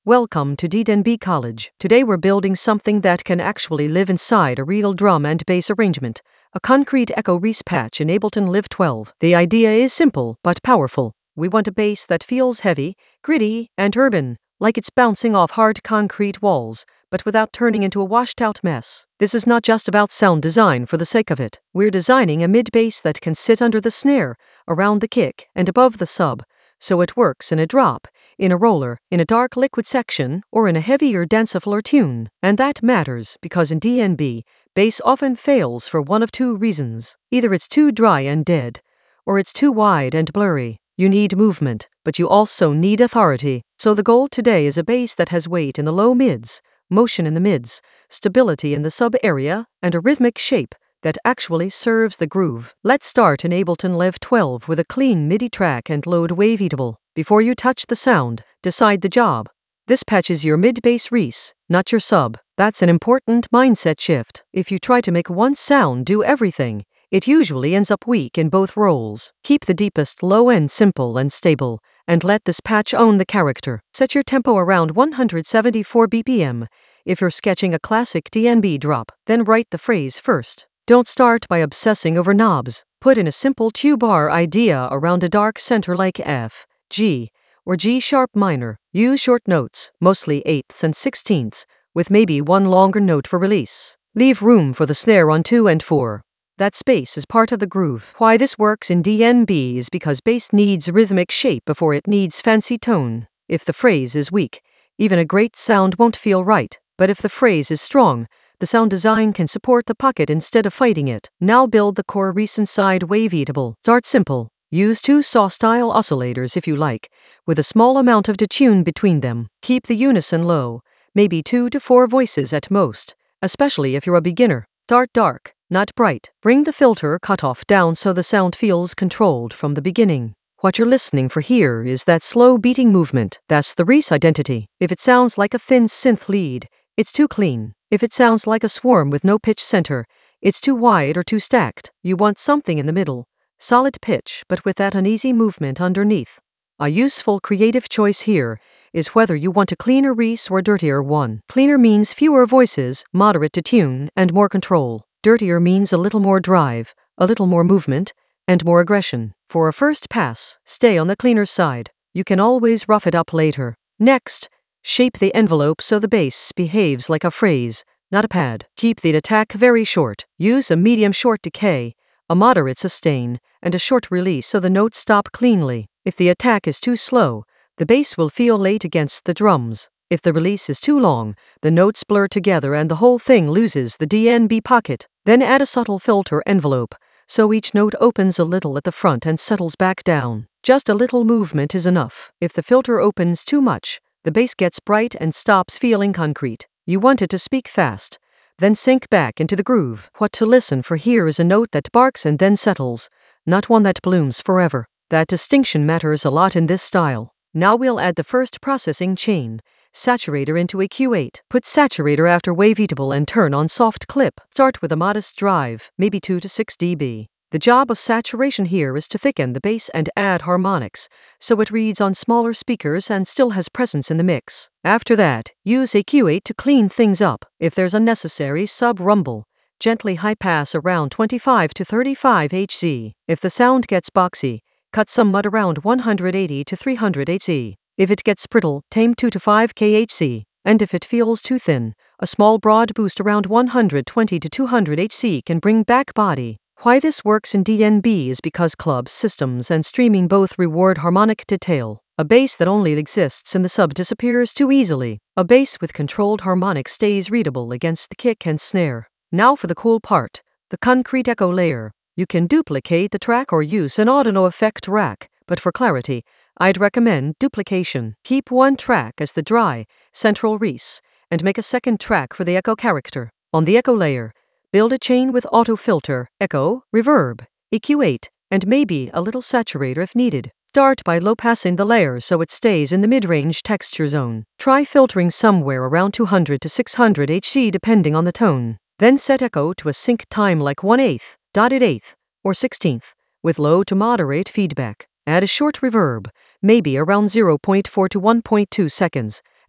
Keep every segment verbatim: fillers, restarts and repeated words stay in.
Welcome to D N B College. Today we're building something that can actually live inside a real drum and bass arrangement, a concrete Echo Reese patch in Ableton Live twelve. The idea is simple but powerful. We want a bass that feels heavy, gritty, and urban, like it's bouncing off hard concrete walls, but without turning into a washed-out mess. This is not just about sound design for the sake of it. We're designing a mid-bass that can sit under the snare, around the kick, and above the sub, so it works in a drop, in a roller, in a dark liquid section, or in a heavier danceable tune. And that matters, because in D N B, bass often fails for one of two reasons. Either it's too dry and dead, or it's too wide and blurry. You need movement, but you also need authority. So the goal today is a bass that has weight in the low mids, motion in the mids, stability in the sub area, and a rhythmic shape that actually serves the groove. Let's start in Ableton Live twelve with a clean MIDI track and load Waveatable. Before you touch the sound, decide the job. This patch is your mid-bass Reese, not your sub. That's an important mindset shift. If you try to make one sound do everything, it usually ends up weak in both roles. Keep the deepest low end simple and stable, and let this patch own the character. Set your tempo around one hundred seventy-four B P M if you're sketching a classic D N B drop. Then write the phrase first. Don't start by obsessing over knobs. Put in a simple two-bar idea around a dark center like F, G, or G sharp minor. Use short notes, mostly eighths and sixteenths, with maybe one longer note for release. Leave room for the snare on two and four. That space is part of the groove. Why this works in D N B is because bass needs rhythmic shape before it needs fancy tone. If the phrase is weak, even a great sound won't feel right. But if the phrase is strong, the sound design can support the pocket instead of fighting it. Now build the core Reese inside Waveatable. Start simple. Use two saw-style oscillators if you like, with a small amount of detune between them. Keep the unison low, maybe two to four voices at most, especially if you're a beginner. Start dark, not bright. Bring the filter cutoff down so the sound feels controlled from the beginning. What you're listening for here is that slow beating movement. That's the Reese identity. If it sounds like a thin synth lead, it's too clean. If it sounds like a swarm with no pitch center, it's too wide or too stacked. You want something in the middle. Solid pitch, but with that uneasy movement underneath. A useful creative choice here is whether you want a cleaner Reese or dirtier one. Cleaner means fewer voices, moderate to tune, and more control. Dirtier means a little more drive, a little more movement, and more aggression. For a first pass, stay on the cleaner side. You can always rough it up later. Next, shape the envelope so the bass behaves like a phrase, not a pad. Keep the attack very short. Use a medium short decay, a moderate sustain, and a short release so the notes stop cleanly. If the attack is too slow, the bass will feel late against the drums. If the release is too long, the notes blur together and the whole thing loses the D N B pocket. Then add a subtle filter envelope, so each note opens a little at the front and settles back down. Just a little movement is enough. If the filter opens too much, the bass gets bright and stops feeling concrete. You want it to speak fast, then sink back into the groove. What to listen for here is a note that barks and then settles, not one that blooms forever. That distinction matters a lot in this style. Now we'll add the first processing chain, saturator into E Q eight. Put saturator after Waveatable and turn on soft clip. Start with a modest drive, maybe two to six decibels. The job of saturation here is to thicken the bass and add harmonics, so it reads on smaller speakers and still has presence in the mix. After that, use E Q eight to clean things up. If there's unnecessary sub-rumble, gently high-pass around twenty-five to thirty-five hertz. If the sound gets boxy, cut some mud around one hundred eighty to three hundred hertz. If it gets brittle, tame two to five kilohertz. And if it feels too thin, a small broad boost around one hundred twenty to two hundred hertz can bring back body. Why this works in D N B is because clubs, systems, and streaming both reward harmonic detail. A bass that only exists in the sub disappears too easily. A bass with controlled harmonic stays readable against the kick and snare. Now for the cool part, the concrete echo layer. You can duplicate the track or use an audio effect rack, but for clarity, I'd recommend duplication. Keep one track as the dry, central Reese, and make a second track for the echo character. On the echo layer, build a chain with auto filter, echo, reverb, E Q eight, and maybe a little saturator if needed. Start by low-passing the layer so it stays in the mid-range texture zone. Try filtering somewhere around two hundred to six hundred hertz depending on the tone. Then set echo to a sync time like one eighth, dotted eighth, or sixteenth, with low to moderate feedback. Add a short reverb, maybe around zero point four to one point two seconds,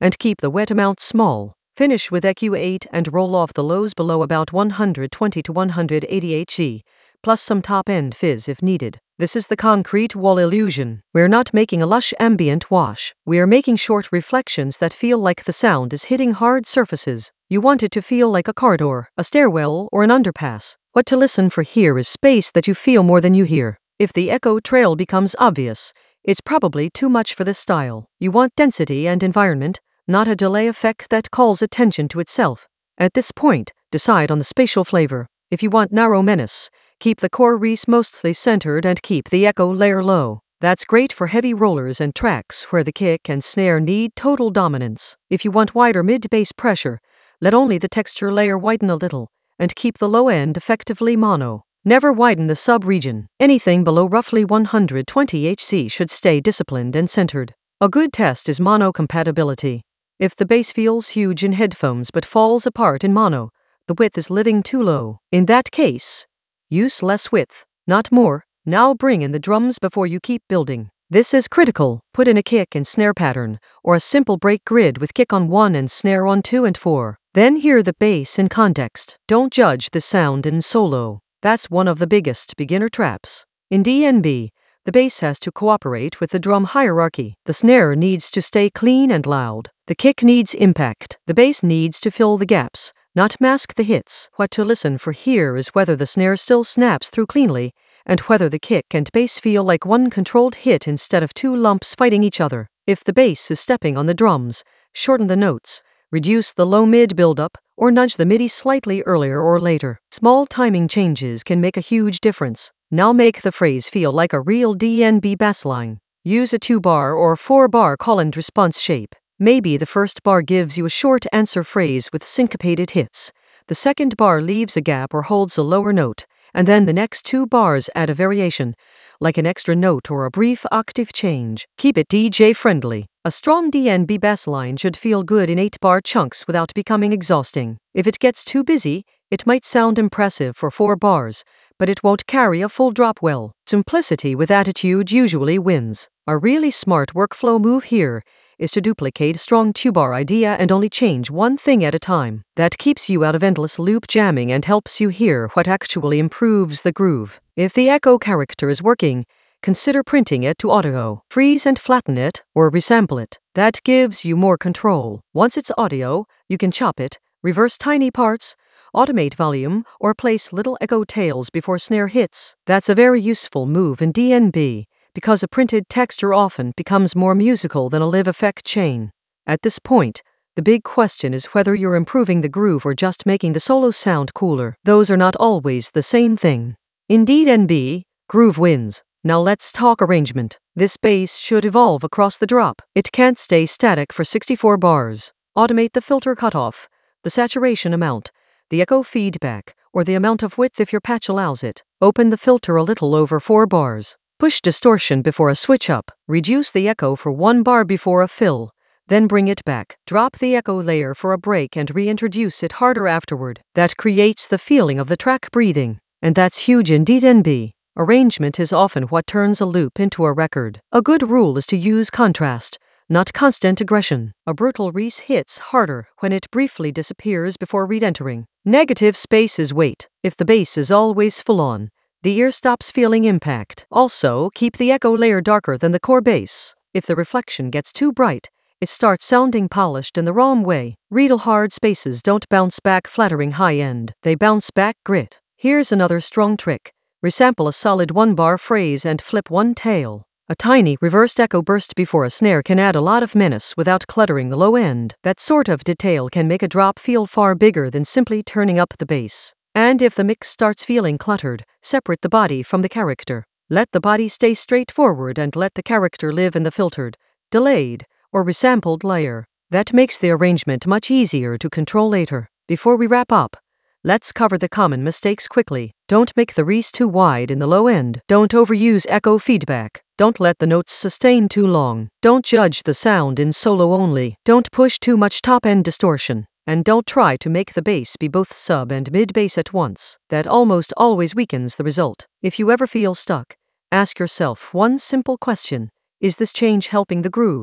and keep the wet amount small. Finish with E Q eight and roll off the lows below about one twenty to one eighty Hertz, plus some top-end fizz if needed. This is the concrete wall illusion. We're not making a lush ambient wash. We are making short reflections that feel like the sound is hitting hard surfaces. You want it to feel like a corridor, a stairwell, or an underpass. What to listen for here is space that you feel more than you hear. If the echo trail becomes obvious, it's probably too much for this style. You want density and environment, not a delay effect that calls attention to itself. At this point, decide on the spatial flavor. If you want narrow menace, keep the core reese mostly centered and keep the echo layer low. That's great for heavy rollers and tracks where the kick and snare need total dominance. If you want wider mid-bass pressure, let only the texture layer widen a little, and keep the low end effectively mono. Never widen the sub-region. Anything below roughly one twenty Hertz should stay disciplined and centered. A good test is mono compatibility. If the bass feels huge in headphones but falls apart in mono, the width is living too low. In that case, use less width, not more. Now bring in the drums before you keep building. This is critical. Put in a kick and snare pattern, or a simple break grid with kick on one and snare on two and four. Then hear the bass in context. Don't judge the sound in solo. That's one of the biggest beginner traps. In D N B, the bass has to cooperate with the drum hierarchy. The snare needs to stay clean and loud. The kick needs impact. The bass needs to fill the gaps, not mask the hits. What to listen for here is whether the snare still snaps through cleanly, and whether the kick and bass feel like one controlled hit instead of two lumps fighting each other. If the bass is stepping on the drums, shorten the notes, reduce the low-mid buildup, or nudge the MIDI slightly earlier or later. Small timing changes can make a huge difference. Now make the phrase feel like a real D N B bassline. Use a two-bar or four-bar call-and response shape. Maybe the first bar gives you a short answer phrase with syncopated hits. The second bar leaves a gap or holds a lower note, and then the next two bars add a variation, like an extra note or a brief octave change. Keep it D J-friendly. A strong D N B bassline should feel good in eight-bar chunks without becoming exhausting. If it gets too busy, it might sound impressive for four bars, but it won't carry a full drop well. Simplicity with attitude usually wins. A really smart workflow move here is to duplicate a strong two-bar idea and only change one thing at a time. That keeps you out of endless loop jamming and helps you hear what actually improves the groove. If the echo character is working, consider printing it to audio. Freeze and flatten it, or resample it. That gives you more control. Once it's audio, you can chop it, reverse tiny parts, automate volume, or place little echo tails before snare hits. That's a very useful move in D N B, because a printed texture often becomes more musical than a live effect chain. At this point, the big question is whether you're improving the groove or just making the solo sound cooler. Those are not always the same thing. In D N B, groove wins. Now let's talk arrangement. This bass should evolve across the drop. It can't stay static for sixty-four bars. Automate the filter cutoff, the saturation amount, the echo feedback, or the amount of width if your patch allows it. Open the filter a little over four bars. Push distortion before a switch up. Reduce the echo for one bar before a fill, then bring it back. Drop the echo layer for a break and reintroduce it harder afterward. That creates the feeling of the track breathing, and that's huge in D N B. Arrangement is often what turns a loop into a record. A good rule is to use contrast, not constant aggression. A brutal reese hits harder when it briefly disappears before re-entering. Negative space is weight. If the bass is always full on, the ear stops feeling impact. Also, keep the echo layer darker than the core bass. If the reflection gets too bright, it starts sounding polished in the wrong way. Real hard spaces don't bounce back flattering high end. They bounce back grit. Here's another strong trick. Resample a solid one-bar phrase and flip one tail. A tiny reversed echo burst before a snare can add a lot of menace without cluttering the low end. That sort of detail can make a drop feel far bigger than simply turning up the bass. And if the mix starts feeling cluttered, separate the body from the character. Let the body stay straightforward and let the character live in the filtered, delayed, or resampled layer. That makes the arrangement much easier to control later. Before we wrap up, let's cover the common mistakes quickly. Don't make the reese too wide in the low end. Don't overuse echo feedback. Don't let the notes sustain too long. Don't judge the sound in solo only. Don't push too much top-end distortion. And don't try to make the bass be both sub and mid-bass at once. That almost always weakens the result. If you ever feel stuck, ask yourself one simple question. Is this change helping the groove,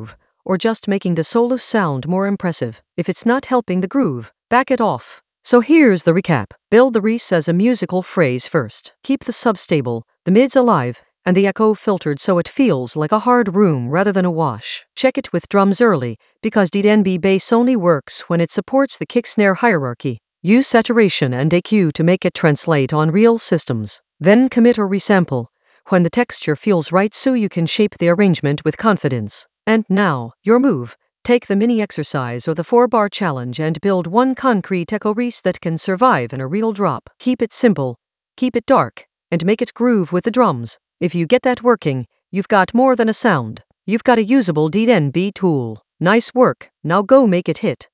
or just making the solo sound more impressive. If it's not helping the groove, back it off. So here's the recap. Build the res as a musical phrase first. Keep the sub stable, the mids alive, and the echo filtered so it feels like a hard room rather than a wash. Check it with drums early, because D N B bass only works when it supports the kick-snare hierarchy. Use saturation and E Q to make it translate on real systems. Then commit or resample when the texture feels right so you can shape the arrangement with confidence. And now, your move. Take the mini exercise or the four-bar challenge and build one concrete echo res that can survive in a real drop. Keep it simple, keep it dark, and make it groove with the drums. If you get that working, you've got more than a sound. You've got a usable D N B tool. Nice work, now go make it hit.